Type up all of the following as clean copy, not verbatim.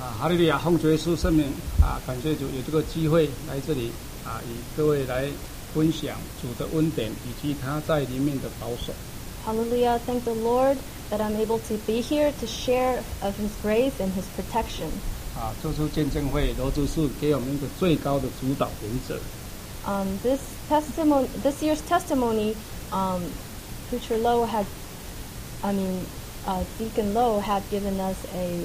哈利路亚！奉主耶稣圣名感谢主有这个机会来这里与各位来分享主的恩典以及他在里面的保守。 Hallelujah! Thank the Lord that I'm able to be here to share of His grace and His protection. 做出见证会，罗主是给我们一个最高的主导原则。 This year's testimony, Preacher Lowe Deacon Lowe had given us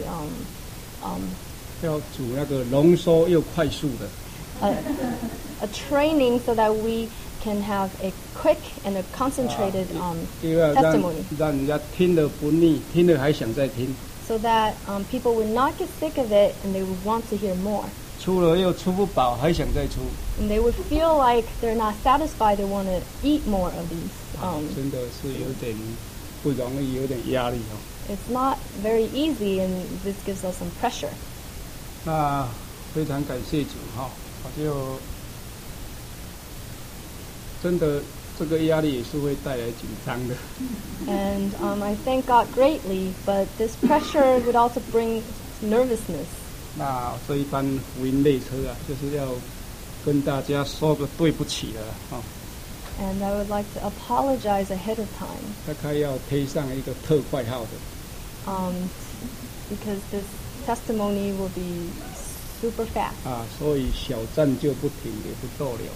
要主那个浓缩又快速的 a training so that we can have a quick and a concentrated testimony. 让人家听了不腻，听了还想再听。 So that people would not get sick of it and they would want to hear more. 出了又出不饱，还想再出。 And they would feel like they're not satisfied. They want to eat more of these. 真的是有点不容易，有点压力哦。 It's not very easy, and this gives us some pressure. 那非常感谢主哈，我就真的这个压力也是会带来紧张的。 And I thank God greatly, but this pressure would also bring nervousness. 那这一班福音列车就是要跟大家说个对不起了哈。 And I would like to apologize ahead of time. 大概要贴上一个特快号的。 Because this testimony will be super fast. 所以小站就不停也不逗留。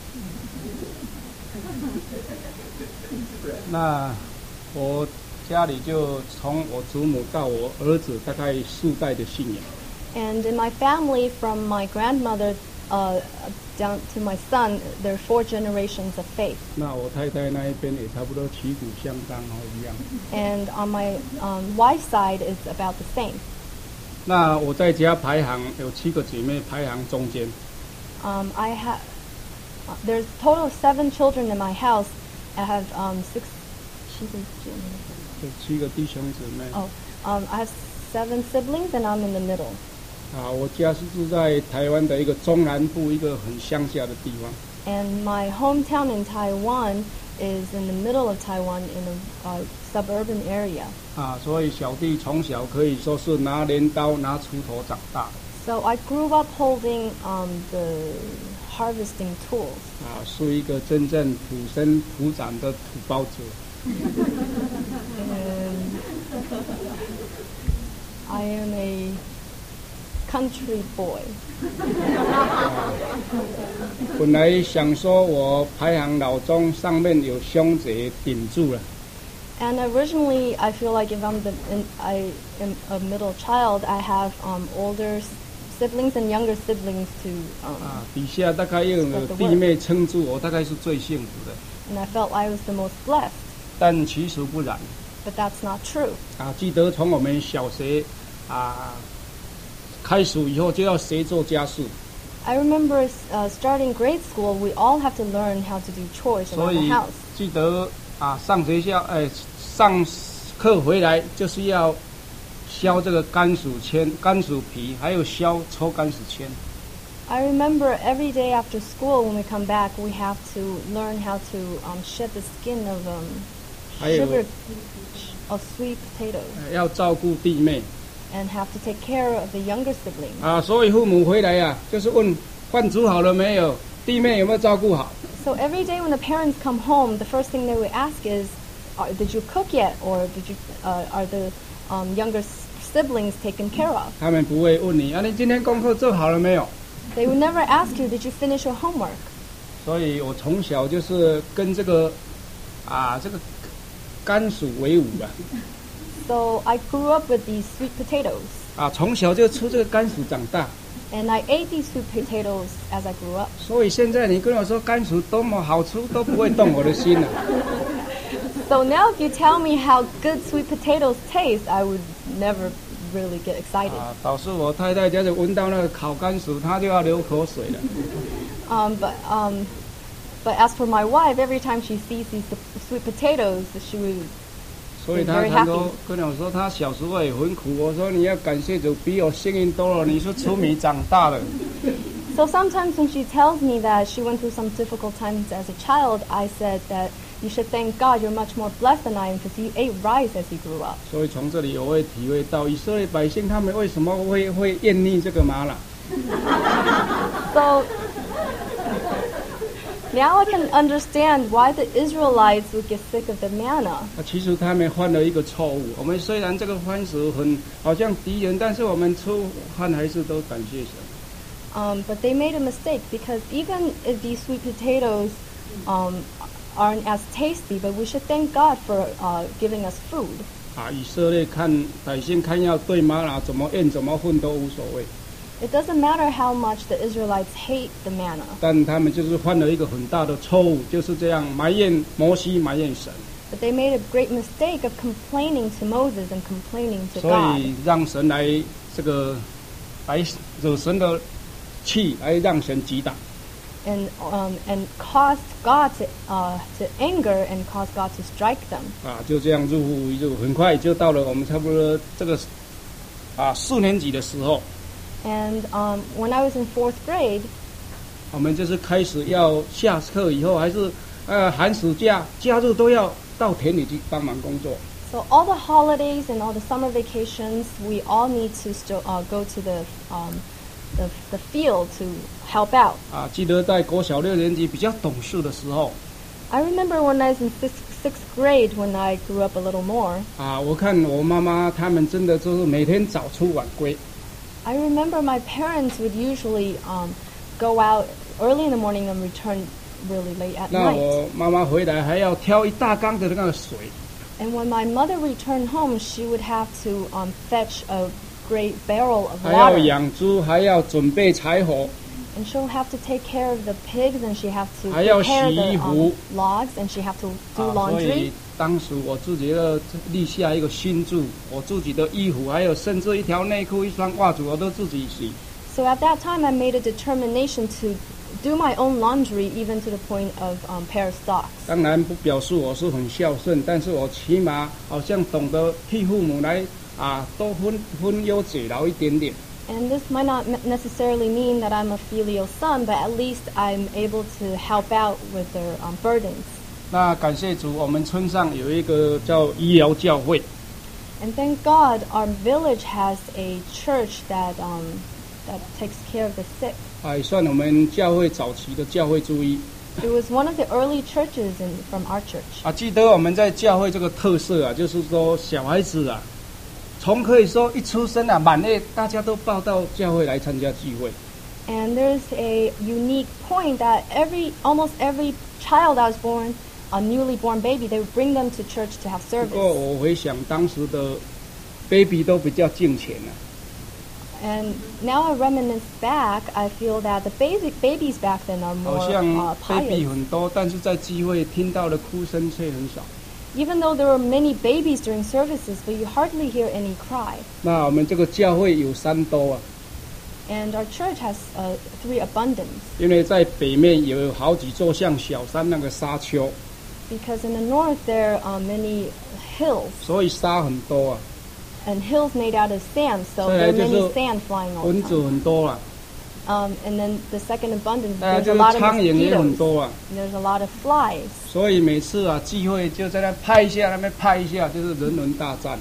那我家里就从我祖母到我儿子大概4代的信仰。 And in my family, from my grandmother down to my son, there are 4 generations of faith. 那我太太那一边也差不多旗鼓相当一样。 And on my wife's side, it's about the same. 那我在家排行有7个姐妹，排行中间。 There's a total of 7 children in my house. I have 6. 7个弟兄姊妹。 I have 7 siblings, and I'm in the middle. 我家是住在台湾的一个中南部，一个很乡下的地方。 And my hometown in Taiwan is in the middle of Taiwan in a suburban area. 所以小弟从小可以说是拿镰刀、拿锄头长大的。 So I grew up holding the harvesting tools. 是一个真正土生土长的土包子。 I am a country boy. 本来想说我排行老中，上面有兄姐顶住了。 And originally, I feel like if I am a middle child, I have older siblings and younger siblings to 底下大概又有弟妹撑住我，大概是最幸福的。 And I felt I was the most blessed. 但其实不然。 But that's not true. 记得从我们小学开始以后就要学做家事。 I remember starting grade school, we all have to learn how to do chores around the house. 记得上学校上课回来就是要削这个甘薯皮，还有抽甘薯签。 I remember every day after school when we come back, we have to learn how to shed the skin of sweet potatoes. 要照顾弟妹。 And have to take care of the younger siblings. 所以父母回来就是问饭煮好了没有，弟妹有没有照顾好。 So every day when the parents come home, the first thing they would ask is, "Did you cook yet?" Or are the younger siblings taken care of? 他们不会问你你今天功课做好了没有。 They would never ask you, "Did you finish your homework?" 所以我从小就是跟这个甘薯为伍了。 So I grew up with these sweet potatoes. 从小就吃这个甘薯长大。 And I ate these sweet potatoes as I grew up. 所以现在你跟我说甘薯多么好吃，都不会动我的心了。 So now if you tell me how good sweet potatoes taste, I would never really get excited. 导致我太太就是闻到那个烤甘薯，她就要流口水了。 But as for my wife, every time she sees these sweet potatoes, she would. 所以他都跟我说，他小时候也很苦。我说你要感谢主，比我幸运多了。你是吃米长大的。 So sometimes when she tells me that she went through some difficult times as a child, I said that You should thank God you're much more blessed than I am because you ate rice as you grew up. 所以从这里我会体会到以色列百姓他们为什么会厌腻这个玛瑙。 So now I can understand why the Israelites would get sick of the manna. 其实他们犯了一个错误。我们虽然这个番薯好像敌人，但是我们出汗还是都感谢神。 But they made a mistake because even if these sweet potatoes aren't as tasty, but we should thank God for giving us food. 以色列百姓看要对玛瑙怎么厌怎么恨都无所谓。 It doesn't matter how much the Israelites hate the manna. 但他们就是犯了一个很大的错误，就是这样埋怨摩西，埋怨神。 But they made a great mistake of complaining to Moses and complaining to 所 God. 以让神来来惹神的气，来让神击打。 And caused God to anger and caused God to strike them. 就这样入很快就到了我们差不多这个4年级的时候。 And when I was in 4th grade, 我们就是开始要下课以后，还是寒暑假、假日都要到田里去帮忙工作。 So all the holidays and all the summer vacations, we all need to still go to the field to help out. 记得在国小6年级比较懂事的时候。 I remember when I was in 6th grade when I grew up a little more. 我看我妈妈他们真的就是每天早出晚归。 I remember my parents would usually go out early in the morning and return really late at 那 night. 我妈妈回来还要挑一大缸的那个水。 And when my mother returned home, she would have to fetch a great barrel of 还要 water. 养猪，还要准备柴火。 And she'll have to take care of the pigs, and she have to 还要 prepare 洗衣 the 服。 logs, and she have to do 所 laundry. 以当时我自己要立下一个心志，我自己的衣服，还有甚至一条内裤、一双袜子，我都自己洗。 So at that time, I made a determination to do my own laundry, even to the point of pair of socks. 当然不表示我是很孝顺，但是我起码好像懂得替父母来多分忧解劳一点点。 And this might not necessarily mean that I'm a filial son, but at least I'm able to help out with their burdens. 那感谢主，我们村上有一个叫医疗教会。 And thank God, our village has a church that takes care of the sick. 也算我们教会早期的教会之一。 It was one of the early churches from our church. 记得我们在教会这个特色就是说小孩子从可以说一出生满月，大家都报到教会来参加聚会。 And there's a unique point that almost every child that was born, a newly born baby, they would bring them to church to have 不过 service. 我回想当时的 baby 都比较敬虔 And now I reminisce back, I feel that the babies back then are 好 more 像 baby pious. 很多，但是在聚会听到的哭声却很少。 Even though there were many babies during services, but you hardly hear any cry. 那我们这个教会有3兜 And our church has 3 abundance. 因为在北面有好几座像小山那个沙丘， Because in the north there are many hills, 所以沙很多 and hills made out of sand, so 再 there 来 are 就 many 是 sand flying all 蚊 the 子 time. 很多 And then the second abundance, 再来 there's 就 a 是 lot of 苍蝇也很 mosquitoes. 多 And there's a lot of flies. 所以每次聚会就在那拍一下，那边拍一下，就是人伦大战。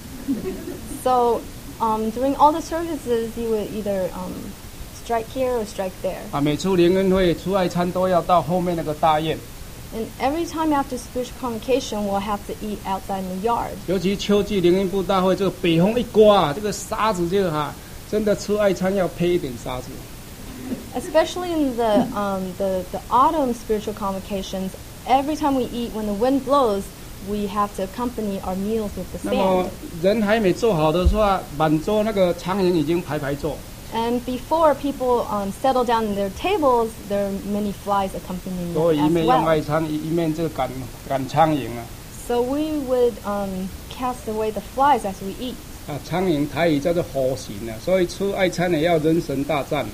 So during all the services, you would either strike here or strike there. 每次联恩会出外餐都要到后面那个大宴， And every time after spiritual convocation, we'll have to eat outside in the yard. 尤其秋季联恩部大会，这个北风一刮这个沙子就真的吃爱餐要配一点沙子。 Especially in the autumn spiritual convocations, every time we eat, when the wind blows, we have to accompany our meals with the 那么 sand. 人还没做好的话，满桌那个苍蝇已经排坐。 And before people settle down in their tables, there are many flies accompanying 所以 them 一 as 面用 well. 爱餐，一面就赶苍蝇 So we would cast away the flies as we eat. 苍蝇台语叫做火刑所以吃爱餐也要人神大战。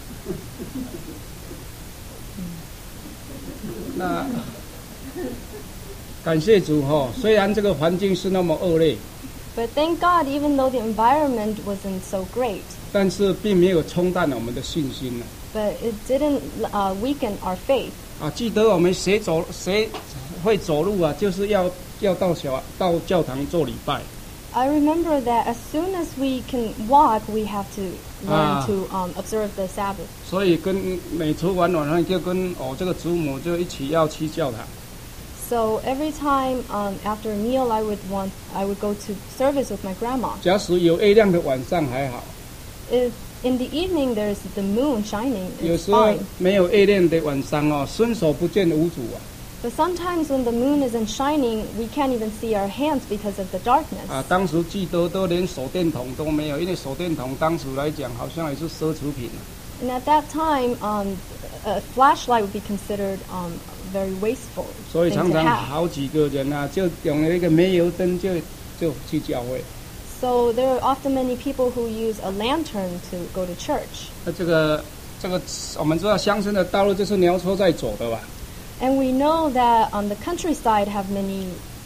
那感谢主虽然这个环境是那么恶劣。 But thank God, even though the environment wasn't so great, 但是并没有冲淡我们的信心呢。 but it didn't weaken our faith. 记得我们谁会走路啊，就是要到教堂做礼拜。 I remember that as soon as we can walk, we have to learn to observe the Sabbath. 所以每次晚上就跟这个祖母就一起要去教堂。 So every time after a meal, I would go to service with my grandma. 假使有月亮的晚上还好， If in the evening there's the moon shining, 有 it's 时候 fine. 没有月亮的晚上伸手不见五指啊。 But sometimes when the moon isn't shining, we can't even see our hands because of the darkness. 当时记得都连手电筒都没有，因为手电筒当时来讲好像也是奢侈品。 And at that time, a flashlight would be considered very wasteful 所以 thing 常 to 常 have. 好几个人就用了一个煤油灯就去教会。 So there are often many people who use a lantern to go to church. 这个我们知道乡村的道路就是牛车在走的吧？ And we know that the countryside have many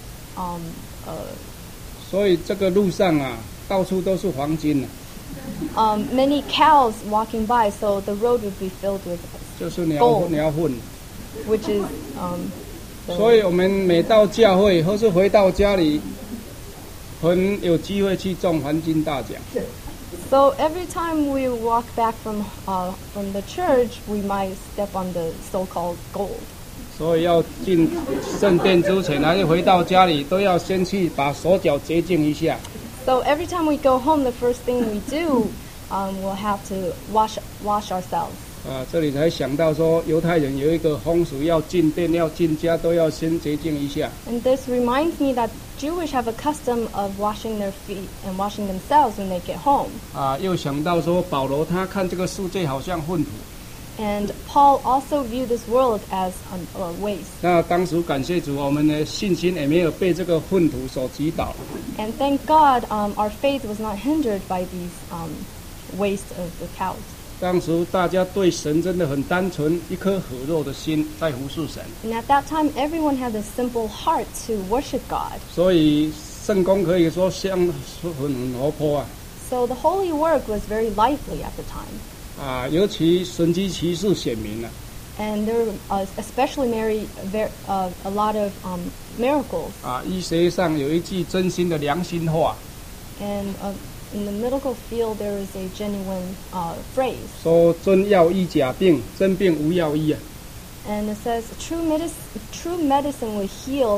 所以这个路上到处都是黄金 many cows walking by, so the road would be filled with 就是鸟 Gold 粪。 which is 所以我们每到教会或是回到家里，很有机会去中黄金大奖。 So every time we walk back from the church, we might step on the so-called gold. 所以要进圣殿之前，还是回到家里，都要先去把手脚洁净一下。 So every time we go home, the first thing we do, we'll have to wash ourselves. 这里才想到说，犹太人有一个风俗，要进殿、要进家，都要先洁净一下。 And this reminds me that Jewish have a custom of washing their feet and washing themselves when they get home. 又想到说，保罗他看这个世界好像粪土。 And Paul also viewed this world as a waste. 那当时感谢主，我们的信心也没有被这个粪土所击倒。 And thank God, our faith was not hindered by these waste of the cows. 当时大家对神真的很单纯，一颗和肉的心在服侍神。 And at that time, everyone had a simple heart to worship God. 所以圣工可以说很活泼。 So the holy work was very lively at the time. 尤其神迹奇事显明了。 And there were especially a lot of miracles. 医学上有一句真心的良心话。 And in the medical field, there is a genuine phrase. 说真药医假病，真病无药医。 And it says true medicine will heal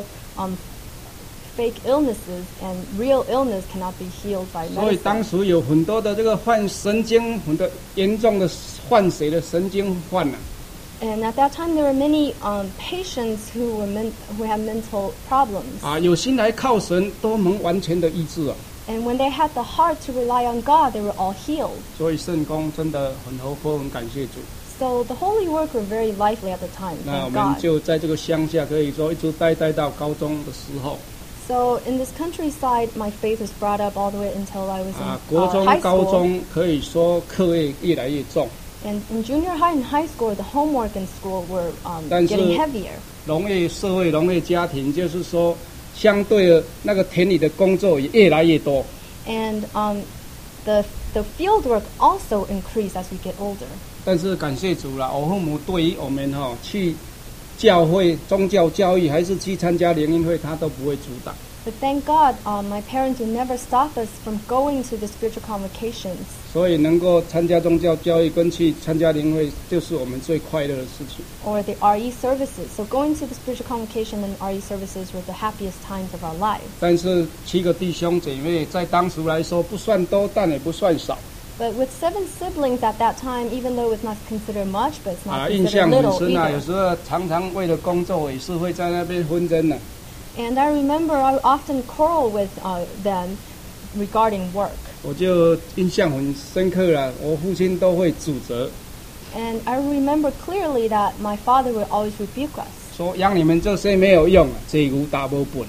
fake illnesses, and real illness cannot be healed by 所以当 medicine. 时有很多的这个患神经很多严重的患血的神经患 And at that time, there were many patients who had mental problems. 有心来靠神，都能完全的医治。 And when they had the heart to rely on God, they were all healed. 所以圣工真的很活泼，很感谢主。 So the holy work were very lively at the time. 那我 Thank 们 God. 就在这个乡下，可以说一直待到高中的时候。 So in this countryside, my faith was brought up all the way until I was in 国中、 high 高 school. 中可以说课业越来越重。 And in junior high and high school, the homework in school were 但是 getting heavier. 农业社会、农业家庭，就是说，相对的那个田里的工作也越来越多。 And the field work also increased as we get older. 但是感谢主了，我父母对于我们去教会宗教教育，还是去参加联谊会，他都不会阻挡。 But thank God, my parents would never stop us from going to the spiritual convocations. 所以能够参加宗教教育跟去参加联谊会，就是我们最快乐的事情。 Or the RE services. So going to the spiritual convocation and RE services were the happiest times of our lives. 但是7个弟兄姐妹在当时来说不算多，但也不算少。 But with 7 siblings at that time, even though it's not considered much, but it's not 印 considered 象很 little 深有 either. 时候常常为了工作也是会在那边纷争的。 And I remember I often quarrel with them regarding work. 我就印象很深刻了，我父亲都会指责， And I remember clearly that my father would always rebuke us. 说养你们这些没有用，这牛打不本。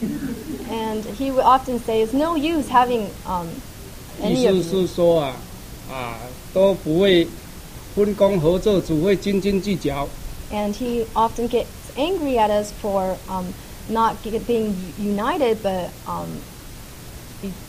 And he would often say, it's no use having 意 any of 思 you. 是说都不会分工合作，只会斤斤计较。 And he often gets angry at us for not being united, but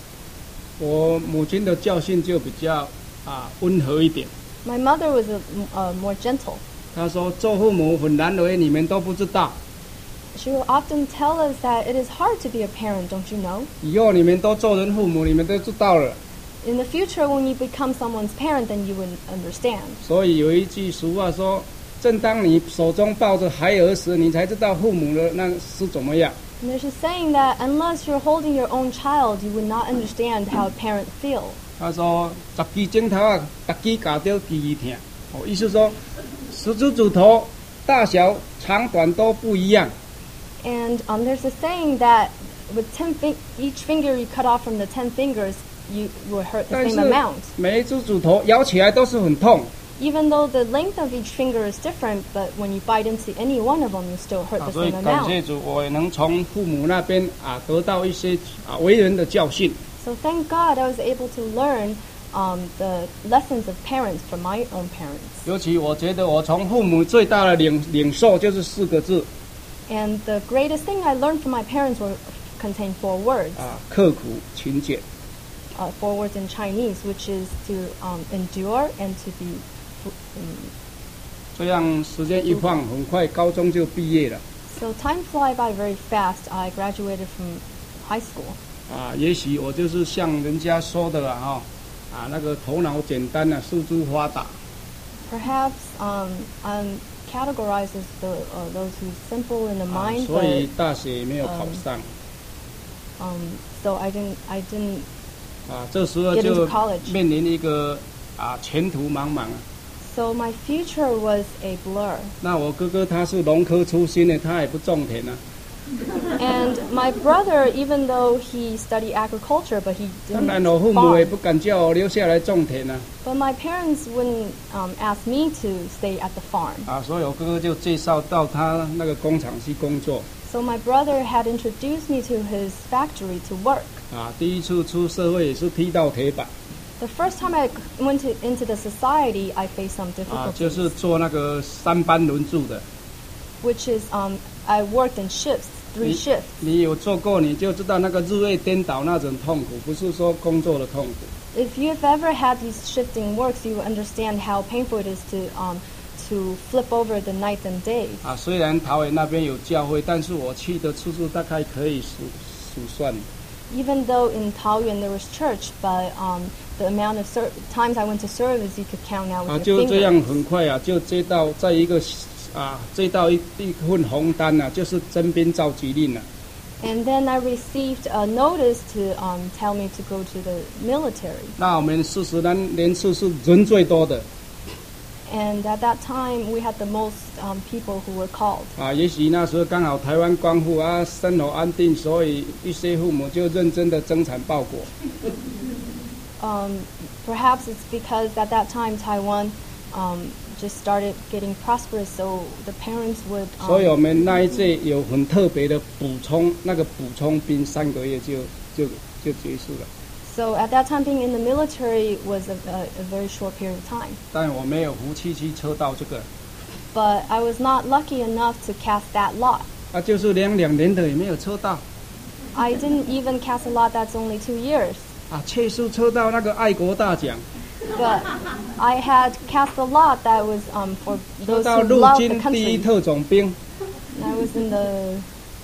我母亲的教训就比较温和一点。 My mother was more gentle. 她说做父母很难为，你们都不知道。 She will often tell us that it is hard to be a parent, don't you know? 以后你们都做人父母，你们都知道了。 In the future, when you become someone's parent, then you would understand. 所以有一句俗话说：“正当你手中抱着孩儿时，你才知道父母的那是怎么样。” And there's a saying that unless you're holding your own child, you would not understand how a parent feels. 他说：“十支指头啊，逐支夹到支疼。”意思说，10只指头大小长短都不一样。 And there's a saying that with each finger you cut off from the 10 fingers, you will hurt the 但 same 是 amount. 每一只指头咬起来都是很痛。 Even though the length of each finger is different, but when you bite into any one of them, you still hurt the 所以 same 感谢 amount. 主，我也能从父母那边得到一些为人的教训。 So thank God I was able to learn the lessons of parents from my own parents. 尤其我觉得我从父母最大的领受就是4个字 And the greatest thing I learned from my parents contain 4 words. 刻苦勤俭。 4 words in Chinese, which is to endure and to be. 这样时间一晃，很快高中就毕业了。 So time fly by very fast. I graduated from high school. 也许我就是像人家说的啦，那个头脑简单四肢发达。 Perhaps I'm categorized as those who simple in the mind, 所以大学没有考上。 So I didn't. 这时候 Get 就 into college. 面临一个前途茫茫。 So my future was a blur. 那我哥哥他是农科出身的，他也不种田啊。 And my brother, even though he studied agriculture, but he 当 didn't 然我父母也 farm. 不敢叫我留下来种田啊。 But my parents wouldn't ask me to stay at the farm. 所以我哥哥就介绍到他那个工厂去工作。 So my brother had introduced me to his factory to work. 第一次出社会也是踢到铁板。 The first time I went into the society, I faced some 就 difficulties. 是做那个3班轮住的。 Which is I worked in shifts, 3 shifts. 你有做过，你就知道那个日夜颠倒那种痛苦，不是说工作的痛苦。 If you've ever had these shifting works, you will understand how painful it is to flip over the night and days. 虽然桃园那边有教会，但是我去的次数大概可以数算。 Even though in Taoyuan there was church, but the amount of times I went to service, you could count out with 就 your 这样 fingers. 很快就接到在一个接到一份红单就是征兵召集令了。 And then I received a notice to tell me to go to the military. 那我们40年次是人最多的。 And at that time, we had the most people who were called. 也许那时候刚好台湾光复生活安定，所以一些父母就认真的增产报国。 Perhaps it's because at that time Taiwan just started getting prosperous, so the parents would. 所以我们那一届有很特别的补充，那个补充兵3个月就结束了。 So at that time, being in the military was a very short period of time. 但我没有福气去抽到这个。 But I was not lucky enough to cast that lot. 就是2年的也没有抽到。 I didn't even cast a lot that's only 2 years. 确实抽到那个爱国大奖。 But I had cast a lot that was for 抽 those 到 who 陆 love 军 the 第一 country. 特种兵。 And I was in the.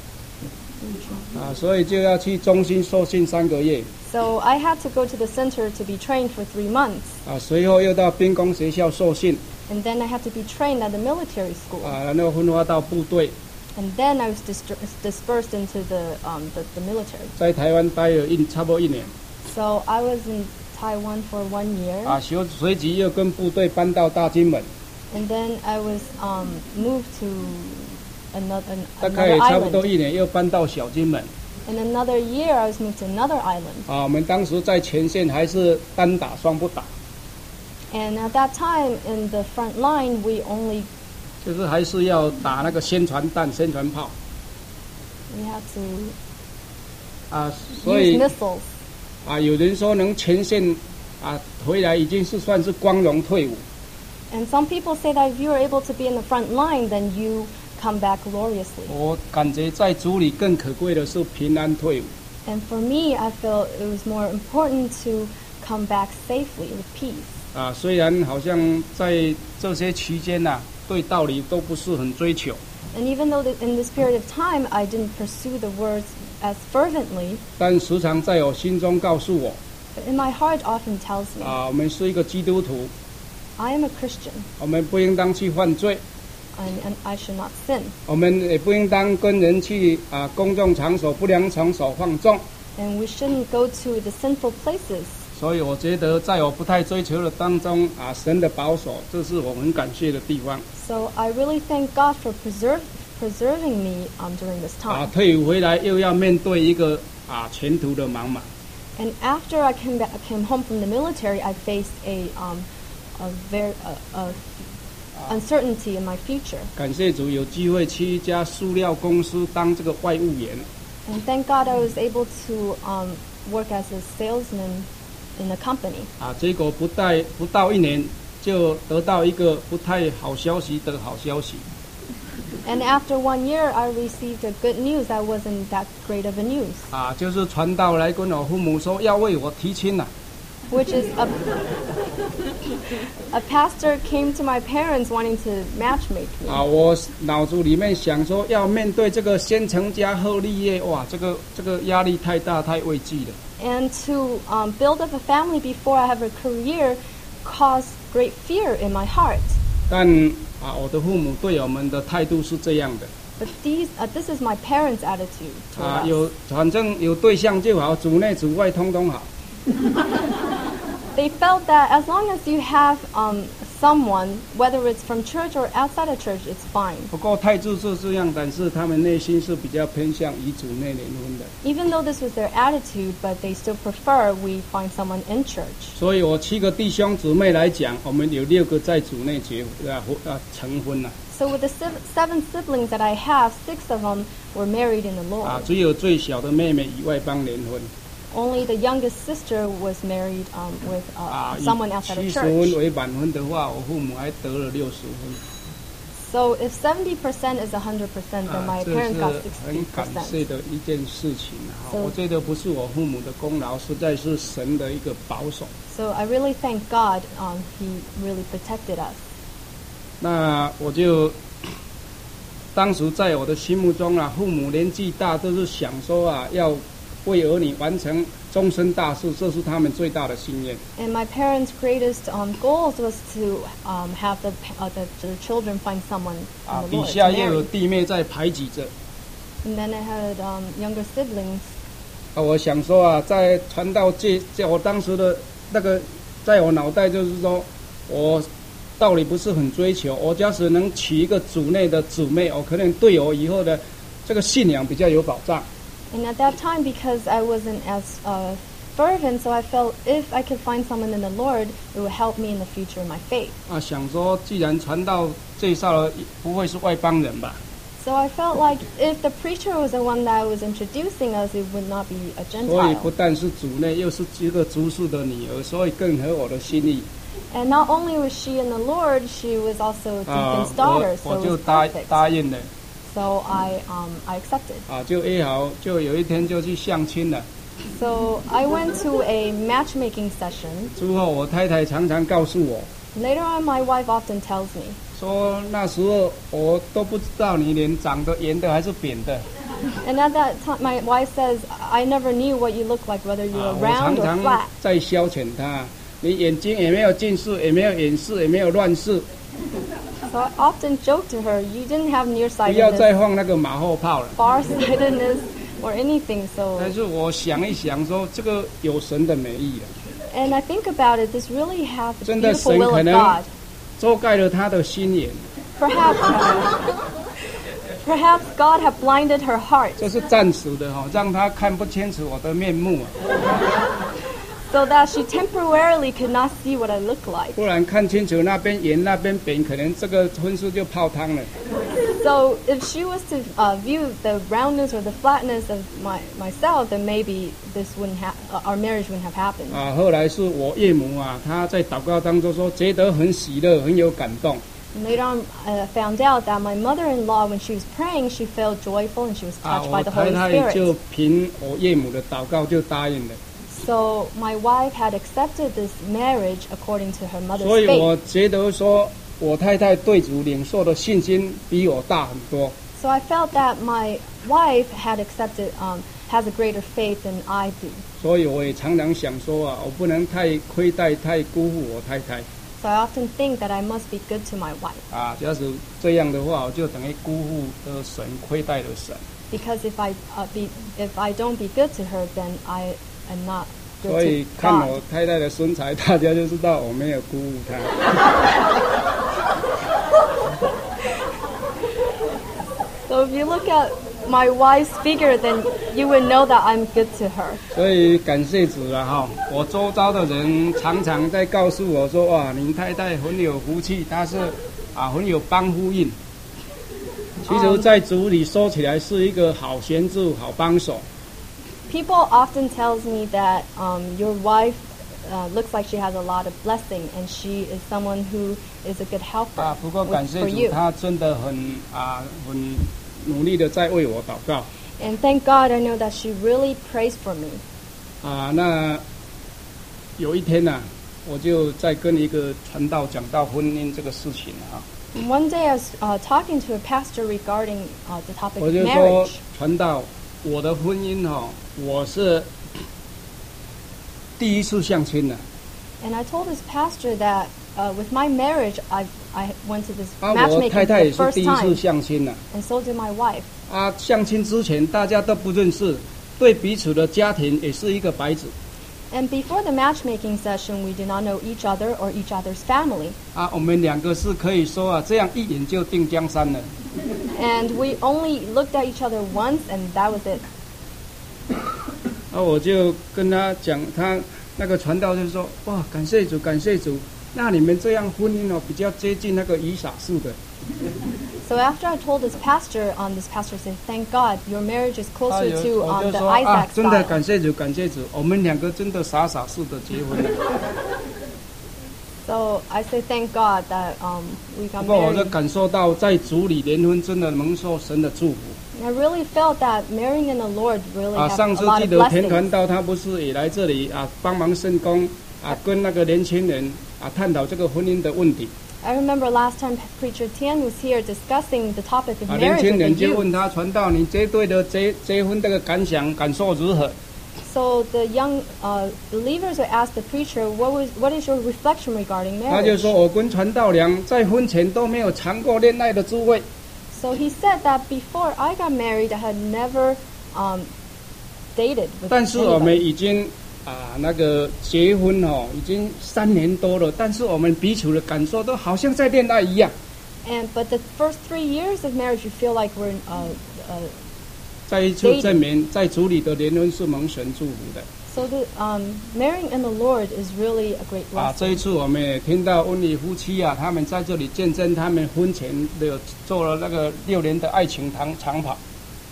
所以就要去中心受训3个月。 So I had to go to the center to be trained for 3 months. 随后又到兵工学校受训。 And then I had to be trained at the military school. 然后分发到部队。 And then I was dispersed into the military. 在台湾待了差不多1年。 So I was in Taiwan for 1 year. 随即又跟部队搬到大金门。 And then I was moved to another 大概也差不多 island. 1年，又搬到小金门。 In another year, I was moved to another island. 我们当时在前线还是单打双不打。 And at that time, in the front line, we only 就是还是要打那个宣传弹、宣传炮。 we had to 所 use 以 missiles. 有人说能前线回来已经是算是光荣退伍。 And some people say that if you are able to be in the front line, then you come back gloriously. 我感觉在主里更可贵的是平安退伍。 And for me, I feel it was more important to come back safely with peace. 啊，虽然好像在这些期间呐，对道理都不是很追求， And even though in this period of time I didn't pursue the words as fervently, 但时常在我心中告诉我， but in my heart often tells me, 啊，我们是一个基督徒， I am a Christian 我们不应当去犯罪， and I should not sin. 我们也不应当跟人去公众场所、不良场所放纵。 And we shouldn't go to the sinful places. 所以我觉得，在我不太追求的当中神的保守，这是我很感谢的地方。 So I really thank God for preserving me during this time. 退伍回来又要面对一个前途的茫茫。 And after I came home from the military, I faced a very uncertainty in my future. 感谢主有机会去一家塑料公司当这个外务员。 And thank God I was able to work as a salesman in a company. 结果不到1年就得到一个不太好消息的好消息。 And after 1 year, I received a good news that wasn't that great of a news. 就是传道来跟我父母说要为我提亲了。 Which is a pastor came to my parents wanting to matchmake me. 我脑子里面想说要面对这个先成家后立业，哇，这个压力太大，太畏惧了。 And to build up a family before I have a career caused great fear in my heart. 但我的父母对我们的态度是这样的。 But this is my parents' attitude toward us. 反正有对象就好，主内主外通通好。 They felt that as long as you have someone, whether it's from church or outside of church, it's fine. 不过态度是这样，但是他们内心是比较偏向以主内联婚的。 Even though this was their attitude, but they still prefer we find someone in church. 所以我7个弟兄姊妹来讲，我们有6个在主内成婚了。 So with the 7 siblings that I have, 6 of them were married in the Lord. 只有最小的妹妹以外邦联婚。 Only the youngest sister was married with someone outside of 70 church. 分为满分的话，我父母还得了60分。 So if 70% is 100%, then my 这 parents got 是很感谢 60%. 的一件事情。 So 我觉得不是我父母的功劳，实在是神的一个保守。 So I really thank God. He really protected us. 那我就当时在我的心目中父母年纪大，都是想说要为儿女完成终身大事，这是他们最大的心愿。 And my parents' greatest goals was to have the children find someone in the 底 Lord to 下又有 marry. 弟妹在排挤着。 And then I had younger siblings. 我想说在传道界，在我当时的那个，在我脑袋就是说，我道理不是很追求，我假使能娶一个主内的姊妹，我可能对我以后的这个信仰比较有保障。 And at that time, because I wasn't as fervent, so I felt if I could find someone in the Lord, it would help me in the future in my faith. 想说既然传道介绍了，不会是外邦人吧？ So I felt like if the preacher was the one that was introducing us, it would not be a 所以不 Gentile. 但是主内，又是一个族氏的女儿，所以更合我的心意。 And not only was she in the Lord, she was also Deacon's daughter, 我 so 就 it was perfect. 答应了。 So I accepted. 就约好，就有一天就去相亲了。 So I went to a matchmaking session. 之后我太太常常告诉我 Later on, my wife often tells me, 说，那时候我都不知道你脸长得圆的还是扁的。 and at that time, my wife says, I never knew what you looked like, whether you were 我 round 常 or 常 flat. 在消遣他，你眼睛也没有近视，也没有远视，也没有乱视， So I often joke to her, you didn't have 不要再 nearsightedness, 放那个马后炮了。 farsightedness, or anything. 但 So, 是我想一想说，这个有神的美意了， and I think about it, this really has the 真的 beautiful 神 will 可 of 能 God. 遮盖了他的心眼， Perhaps God have blinded her heart 这是暂时的让他看不清楚我的面目 so that she temporarily could not see what I look like. 不然看清楚那边圆那边扁，可能这个婚事就泡汤了。 So if she was to view the roundness or the flatness of myself, then maybe our marriage wouldn't have happened. 后来是我岳母她在祷告当中说，觉得很喜乐，很有感动。 And later on, I found out that my mother-in-law, when she was praying, she felt joyful and she was touched 我 by the 太 Holy 太就 Spirit. 凭我岳母的祷告就答应了， So my wife had accepted this marriage according to her 所 mother's 以我 faith. 觉得说我太太对主领受的信心比我大很多。 So I felt that my wife had accepted, has a greater faith than I do. 所以我也常常想说啊，我不能太亏待、太辜负我太太 So I often think that I must be good to my wife. 啊。假使这样的话，我就等于辜负了神，亏待了神。 Because if I don't be good to her, then I am not 所 good 以 to 看 God. 我太太的身材，大家就知道我没有辜负她。 So if you look at my wife's figure, then you would know that I'm good to her. 所以感谢主啊哈！我周遭的人常常在告诉我说：“哇，您太太很有福气，她是很有帮夫运。”其实，在主里说起来是一个好贤助、好帮手。 People often tells me that your wife looks like she has a lot of blessing, and she is someone who is a good helper 不过感谢 for 主， you. 她真的很努力的在为我祷告 And thank God, I know that she really prays for me. 那有一天呢、我就在跟一个传道讲到婚姻这个事情啊， And one day I was talking to a pastor regarding the topic 我 of 就说 marriage. 传道，我的婚姻我是第一次相亲的。 And I told this pastor that with my marriage, I went to this 我 matchmaking 太 for 太也 the 是 first 第一次 time, 相亲的。 and so did my wife. 相亲之前大家都不认识，对彼此的家庭也是一个白纸。 And before the matchmaking session, we did not know each other or each other's family. 我们两个是可以说这样一眼就定江山了。 And we only looked at each other once, and that was it. 我就跟他讲，他那个传道就说：“哇，感谢主，感谢主。那你们这样婚姻比较接近那个以撒式的。” So after I told this pastor said, "Thank God, your marriage is 他 closer 有 to 我就 the 说 Isaac 真的 style." 感谢主，感谢主，我们两个真的傻傻似的结婚了。 So I say thank God that we 不 got 过我就 married. 感受到在主里联婚真的蒙受神的祝福。 And I really felt that marrying in the Lord really has 上 a 次 lot 记 of 得田传 blessings. 道他不是也来这里帮忙圣工跟那个年轻人探讨这个婚姻的问题。 I remember last time Preacher Tian was here discussing the topic of 年 marriage 轻 with the 人就 youth. 问他传道，你这对的结婚这个感受如何？ So the young believers would ask the preacher, what is your reflection regarding 他就 marriage? 说：“我跟传道娘在婚前都没有尝过恋爱的滋味。” So he said that before I got married, I had never dated with 但是我们 anybody. 已经那个结婚已经3年多了，但是我们彼此的感受都好像在恋爱一样。 But the first 3 years of marriage, you feel like we're 再一次证明，在主里的联婚是蒙神祝福的。 so the marrying in the Lord is really a great 这一 blessing. 次我们也听到温里夫妻他们在这里见证他们婚前的做了那个6年的爱情长跑。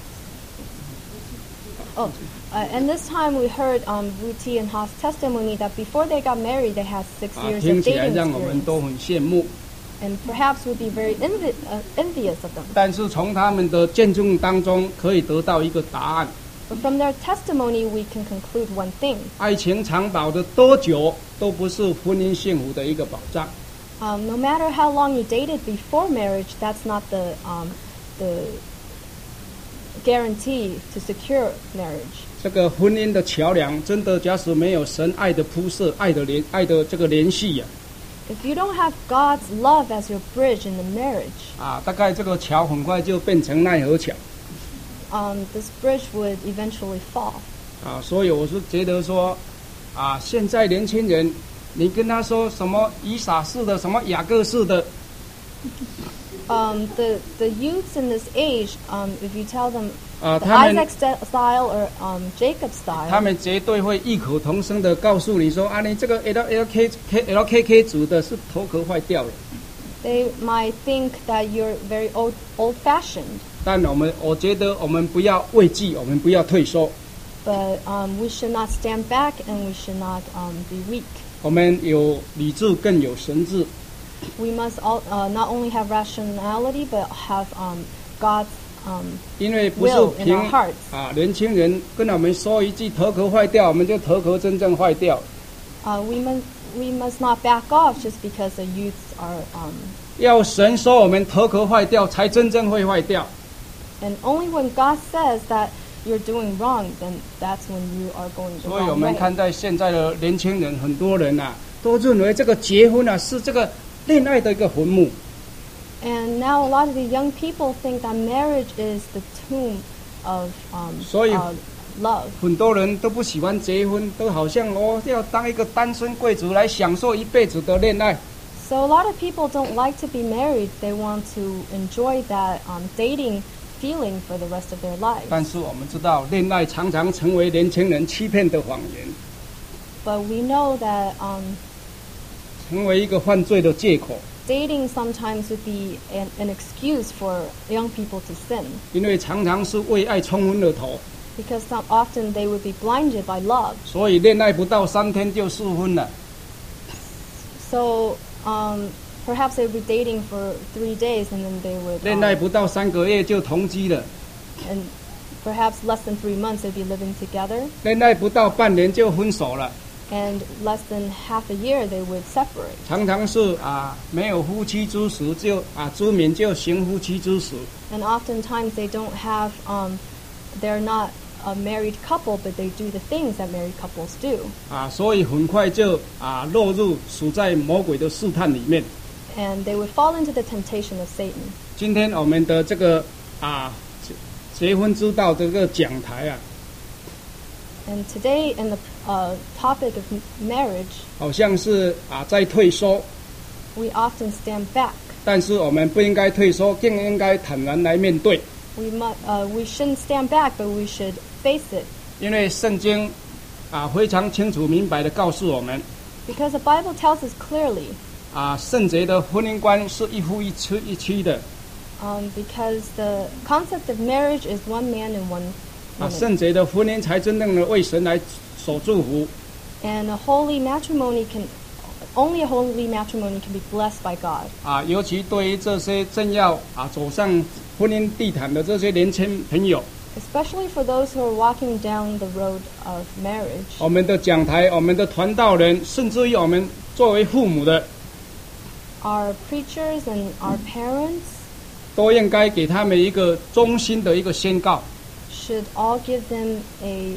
And this time we heard Ruti and Haas testimony that before they got married, they had 6 years 听 of 起来 dating 让我们 experience. 都很羡慕。 And perhaps would be very envious of them. 但是从他们的见证当中，可以得到一个答案： But from their testimony, we can conclude one thing. 爱情长跑的多久，都不是婚姻幸福的一个保障。 No matter how long you dated before marriage, that's not the guarantee to secure marriage. 这个婚姻的桥梁，真的假使没有神爱的铺设、爱的这个联系 If you don't have God's love as your bridge in the marriage, 大概这个桥很快就变成奈何桥。 this bridge would eventually fall. 所以我是觉得说，现在年轻人，你跟他说什么以撒式的，什么雅各式的， The youths in this age, if you tell them the 他们 Isaac style or Jacob 他 style, 们绝对会异口同声的告诉你说，你这个 LKK 组的是头壳坏掉了。 they might think that you're very old-fashioned. 但我觉得我们不要畏惧，我们不要退缩， But we should not stand back and we should not be weak. 我们有理智更有神智。 We must not only have rationality, but have God's 因为不是 will in 凭 our hearts. 年轻人跟我们说一句头壳坏掉，我们就头壳真正坏掉。 We must not back off just because the youths are. 要神说我们头壳坏掉，才真正会坏掉。 And only when God says that you're doing wrong, then that's when you are going the 所以我 wrong 们 way. 看待现在的年轻人，很多人都认为这个结婚是这个恋爱的一个坟墓。 And now a lot of the young people think that marriage is the tomb of 所以 love. 很多人都不喜欢结婚，都好像要当一个单身贵族来享受一辈子的恋爱。 So a lot of people don't like to be married. They want to enjoy that dating feeling for the rest of their lives. 但是我们知道，恋爱常常成为年轻人欺骗的谎言， But we know that 成为一个犯罪的借口。 dating sometimes would be an excuse for young people to sin. 因为常常是为爱冲昏了头， Because often they would be blinded by love. 所以恋爱不到3天就试婚了。 So perhaps they would be dating for 3 days and then they would 恋爱不到3个月就同居了， and perhaps less than 3 months they'd be living together, 恋爱不到半年就分手了。 and less than half a year they would separate. 常常是没有夫妻之实就之名就行夫妻之实。 And oftentimes they don't have they're not a married couple, but they do the things that married couples do. 所以很快就落入属在魔鬼的试探里面。 And they would fall into the temptation of Satan. 今天我们的这个结婚之道这个讲台 And today in the topic of marriage, 好像是在退缩， we often stand back. 但是我们不应该退缩，更应该坦然来面对。 We shouldn't stand back, but we should face it. 因为圣经非常清楚明白的告诉我们， Because the Bible tells us clearly, 圣洁的婚姻观是一夫一妻的。 because the concept of marriage is one man and one woman. 圣洁的婚姻才真正的为神来所祝福。 And only a holy matrimony can be blessed by God. 尤其对于这些正要走上婚姻地毯的这些年轻朋友， Especially for those who are walking down the road of marriage. 我们的讲台、我们的传道人，甚至于我们作为父母的， Our preachers and our parents 都应该给他们一个忠心的一个宣告。 should all give them a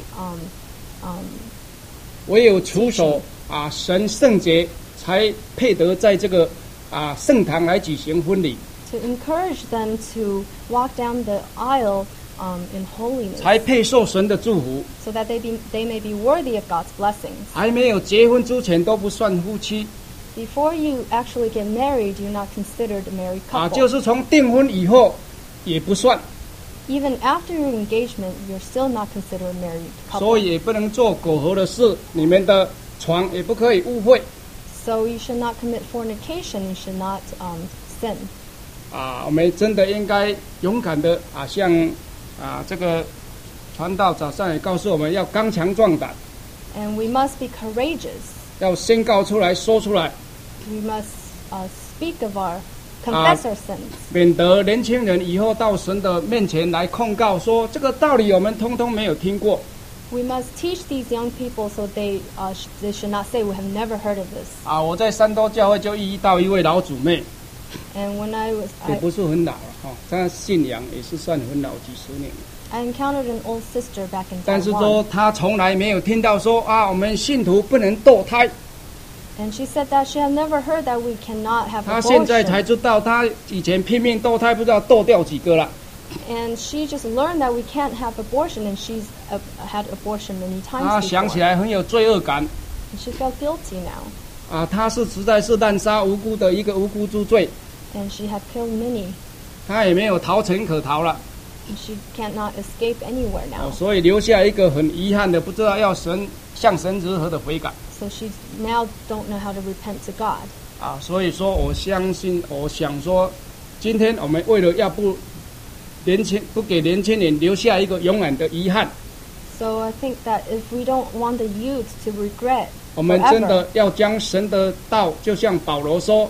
唯有处守神圣洁，才配得在这个圣堂来举行婚礼， to encourage them to walk down the aisle in holiness, 才配受神的祝福。 so that they may be worthy of God's blessings. 还没有结婚之前都不算夫妻 Before you actually get married, you're not considered a married couple. 就是从订婚以后也不算， Even after your engagement, you're still not considered a married 所 couple. 以也不能做苟合的事。你们的床也不可以污秽。 So you should not commit fornication. You should not sin. 我们真的应该勇敢的像这个传道早上也告诉我们要刚强壮胆， And we must be courageous. 要宣告出来说出来， We must speak of confess our sins, 免得年轻人以后到神的面前来控告说这个道理我们通通没有听过。 We must teach these young people so they should not say we have never heard of this. 我在三多教会就遇到一位老姊妹， And when 也不是很老了她信仰也是算很老几十年了， I encountered an old sister back in 但是 Taiwan, 说她从来没有听到说我们信徒不能堕胎， and she said that she had never heard that we cannot have 她现在才 abortion. 知道，她以前拼命堕胎，不知道堕掉几个了。 And she just learned that we can't have abortion, and she's had abortion many 她 times 想起 before. 来很有罪恶感 And she felt guilty now, 她是实在是滥杀无辜的一个无辜之罪， and she had killed many, 她也没有逃城可逃了， and she cannot escape anywhere now. 所以留下一个很遗憾的，不知道要向神如何的悔改。 So she now don't know how to repent to God. 所以说我想说，今天我们为了要不给年轻人留下一个永远的遗憾， So I think that if we don't want the youth to regret 我们真 forever, 的要将神的道，就像保罗说，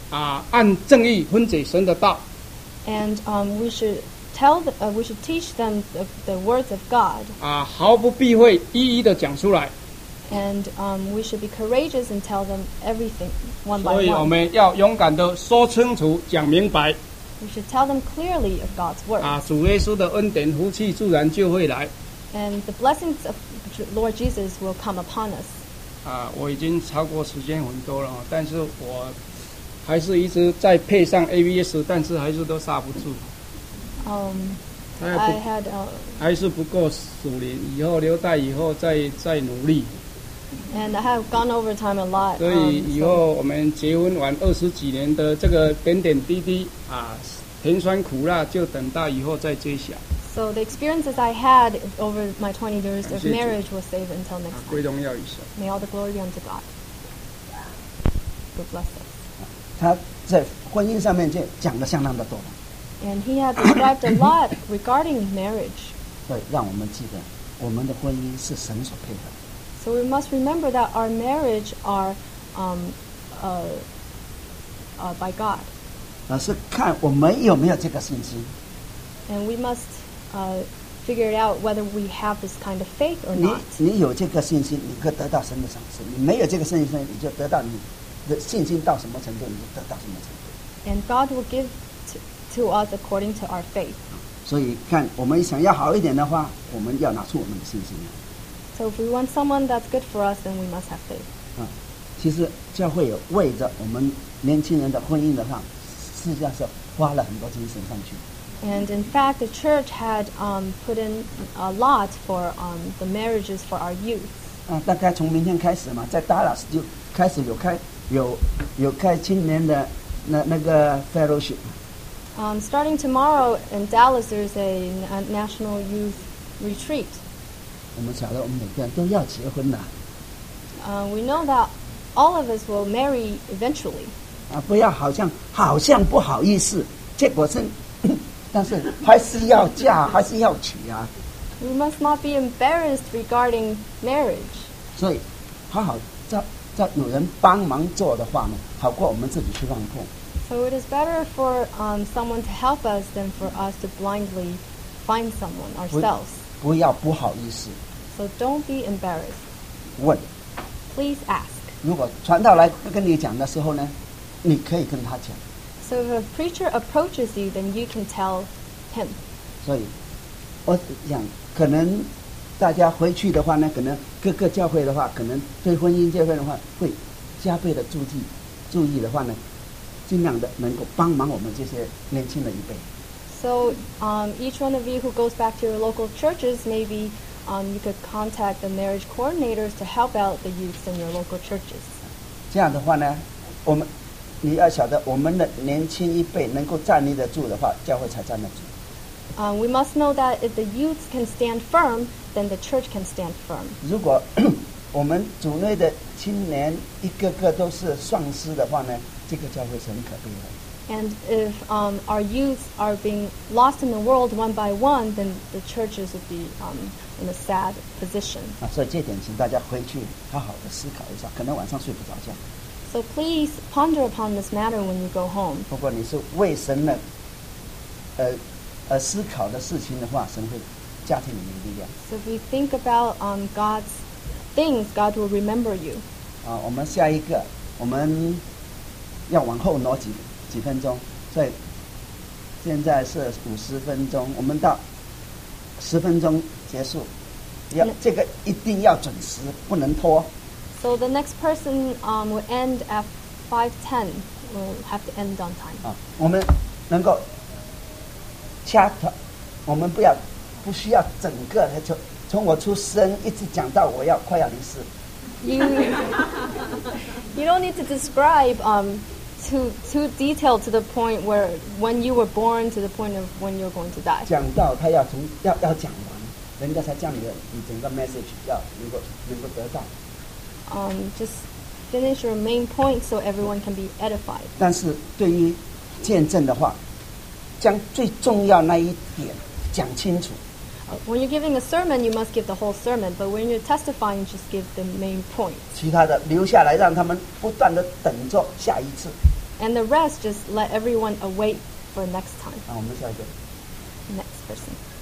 按正义分解神的道。 And we should we should teach them the words of God. 毫不避讳，一一的讲出来。 And we should be courageous and tell them everything one by 所以我 one. 们要勇敢的说清楚、讲明白。 We should tell them clearly of God's word. 主耶稣的恩典、福气自然就会来。 And the blessings of Lord Jesus will come upon us. 我已经超过时间很多了，但是我还是一直在配上 ABS， 但是还是都刹不住。 I had 还是不够属灵，以后留待以后再努力。 and I have gone over time a lot. 所以以后我们结婚完20几年的这个点点滴滴甜酸苦辣，就等到以后再揭晓。 So the experiences I had over my 20 years of 感谢主。 marriage will save until next 归 time. 荣耀于神。 May all the glory be unto God. God bless us. 他在婚姻上面就讲的相当的多， And he had described a lot regarding marriage. 所以让我们记得我们的婚姻是神所配合的。 So we must remember that our marriage are by God. 是看我们有没有这个信心。 And we must figure it out whether we have this kind of faith or 你 not. 你有这个信心，你可以得到神的赏赐；你没有这个信心，你就得到你的信心到什么程度，你就得到什么程度。 And God will give to us according to our faith. 所以看我们想要好一点的话，我们要拿出我们的信心来。 So if we want someone that's good for us, then we must have faith. 其实教会有为着我们年轻人的婚姻的话，实际上是花了很多精神上去。 And in fact, the church had put in a lot for the marriages for our youth. 大概从明天开始嘛，在 Dallas 就开始有开青年的那个 fellowship。 Starting tomorrow in Dallas, there's a national youth retreat. 我们晓得我们每个人都要结婚的。 We know that all of us will marry eventually. 不要好像不好意思，结果是，但是还是要嫁，还是要娶啊。 We must not be embarrassed regarding marriage. 所以，好好在有人帮忙做的话呢，好过我们自己去乱碰。 So it is better for someone to help us than for us to blindly find someone ourselves. 不要不好意思 So don't be embarrassed. 问。 Please ask. 如果传道来跟你讲的时候呢，你可以跟他讲。 So if a preacher approaches you, then you can tell him. 所以，我想可能大家回去的话呢，可能各个教会的话，可能对婚姻这份的话，会加倍的注意的话呢，尽量的能够帮忙我们这些年轻的一辈。 So each one of you who goes back to your local churches, maybe you could contact the marriage coordinators to help out the youths in your local churches. 这样的话呢，你要晓得，我们的年轻一辈能够站立得住的话，教会才站得住。 We must know that if the youths can stand firm, then the church can stand firm. 如果我们组内的青年一个个都是丧失的话呢，这个教会是很可悲的。 And if our youths are being lost in the world one by one, then the churches would be in a sad position. 所以这点请大家回去好好的思考一下，可能晚上睡不着觉。 So please ponder upon this matter when you go home. 如果你是为神的思考的事情的话，神会加添你们的力量。 So if you think about God's things, God will remember you. 我们下一个，我们要往后挪几分钟，所以现在是50分钟，我们到10分钟结束。这个一定要准时，不能拖。 So the next person will end at 5:10. Will have to end on time. 我们能够掐头，我们不需要整个的从我出生一直讲到我快要离世。 You don't need to describe too detailed to the point where when you were born to the point of when you're going to die. 讲到他要讲完，人家才将你整个 message 要能够得到。 Just finish your main point so everyone can be edified. 但是对于见证的话，将最重要那一点讲清楚。 When you're giving a sermon, you must give the whole sermon. But when you're testifying, just give the main point. 其他的留下来，让他们不断的等着下一次。 And the rest, just let everyone await for next time. 我们下一个。 Next person.